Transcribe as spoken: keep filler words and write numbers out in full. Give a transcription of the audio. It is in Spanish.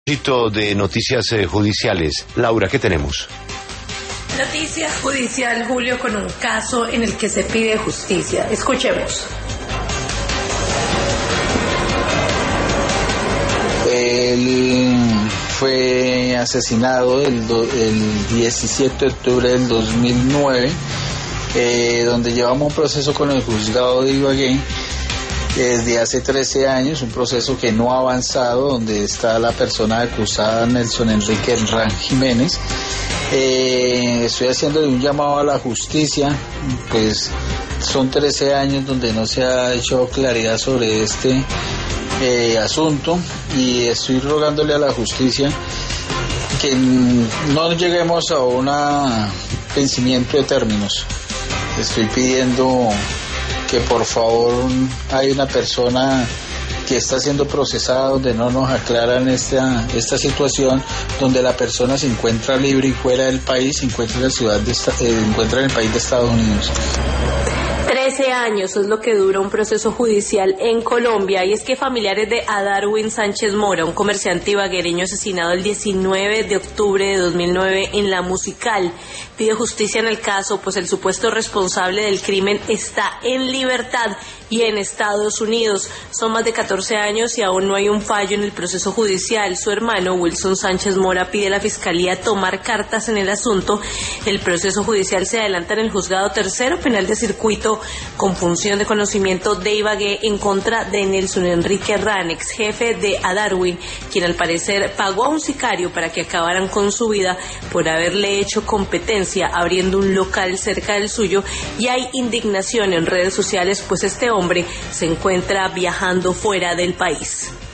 De noticias eh, judiciales. Laura, ¿qué tenemos? Noticia judicial, Julio, con un caso en el que se pide justicia. Escuchemos. Él fue asesinado el, do, el diecisiete de octubre del dos mil nueve, eh, donde llevamos un proceso con el juzgado de Ibagué desde hace trece años, un proceso que no ha avanzado, donde está la persona acusada, Nelson Enrique Herrán Jiménez. Eh, estoy haciendo un llamado a la justicia, pues son trece años donde no se ha hecho claridad sobre este eh, asunto, y estoy rogándole a la justicia que no lleguemos a un vencimiento de términos. Estoy pidiendo que por favor hay una persona que está siendo procesada donde no nos aclaran esta, esta situación, donde la persona se encuentra libre y fuera del país, se encuentra en la ciudad de, eh, encuentra en el país de Estados Unidos. trece años es lo que dura un proceso judicial en Colombia, y es que familiares de Adarwin Sánchez Mora, un comerciante ibaguereño asesinado el diecinueve de octubre de dos mil nueve en La Musical, pide justicia en el caso, pues el supuesto responsable del crimen está en libertad y en Estados Unidos. Son más de catorce años y aún no hay un fallo en el proceso judicial. Su hermano, Wilson Sánchez Mora, pide a la Fiscalía tomar cartas en el asunto. El proceso judicial se adelanta en el Juzgado Tercero Penal de Circuito con función de conocimiento de Ibagué en contra de Nelson Enrique Herrán, ex jefe de Adarwin, quien al parecer pagó a un sicario para que acabaran con su vida por haberle hecho competencia abriendo un local cerca del suyo, y hay indignación en redes sociales, pues este hombre se encuentra viajando fuera del país.